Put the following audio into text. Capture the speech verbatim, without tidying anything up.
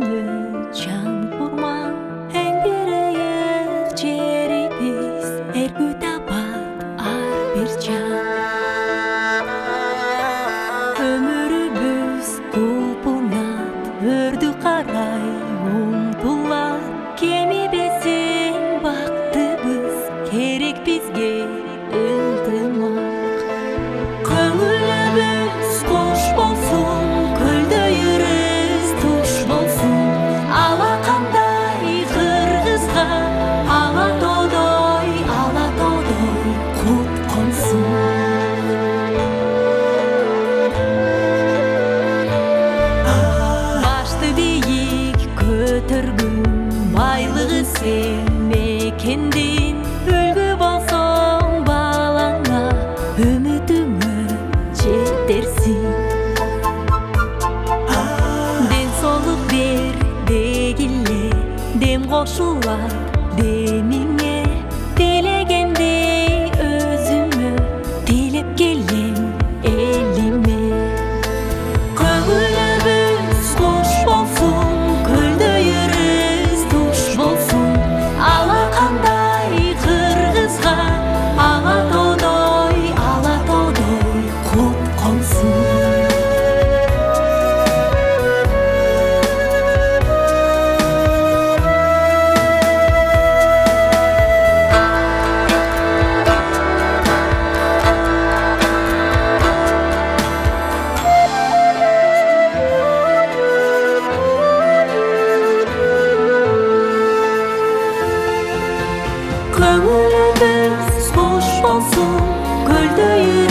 Ömrümü can kurma en bir jeri biz ergü tabat ar bir can. Ömrübüz kulpunat ördü karay umtular kemi besin baktыбыз керек bizge ıldımak. Көңіліміз қош болсын, көлді юріз туш болсын, алақандай қырғызға ала тодой, ала тодой құт қонсын. Башты биік көтергін, байлығы сен мекенден, үлгі болсаң балаңа үмітіңі жетерсің. Ден солық бер дегіле, дем қошулар деміңе, тілегенде өзіме, тілеп келем еліме. Көңіліміз қош болсын, көлді юріз туш болсын, алақандай қырғызға ала тодой, ала тодой құт қонсын. Көңіліміз қош болсын, көлді